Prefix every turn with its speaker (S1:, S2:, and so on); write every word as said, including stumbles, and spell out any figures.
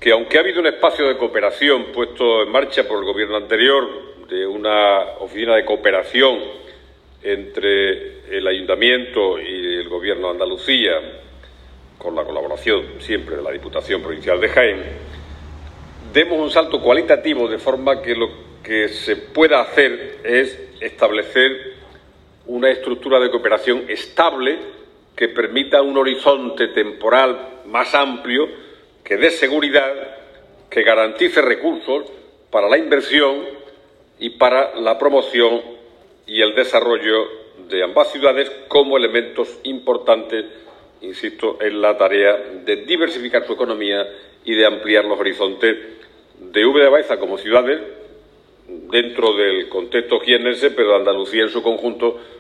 S1: que, aunque ha habido un espacio de cooperación puesto en marcha por el Gobierno anterior, de una oficina de cooperación entre el Ayuntamiento y el Gobierno de Andalucía, con la colaboración siempre de la Diputación Provincial de Jaén, demos un salto cualitativo de forma que lo que se pueda hacer es establecer una estructura de cooperación estable que permita un horizonte temporal más amplio, que dé seguridad, que garantice recursos para la inversión y para la promoción y el desarrollo de ambas ciudades como elementos importantes, insisto, en la tarea de diversificar su economía y de ampliar los horizontes de Úbeda de Baeza como ciudades dentro del contexto jiennense, pero de Andalucía en su conjunto,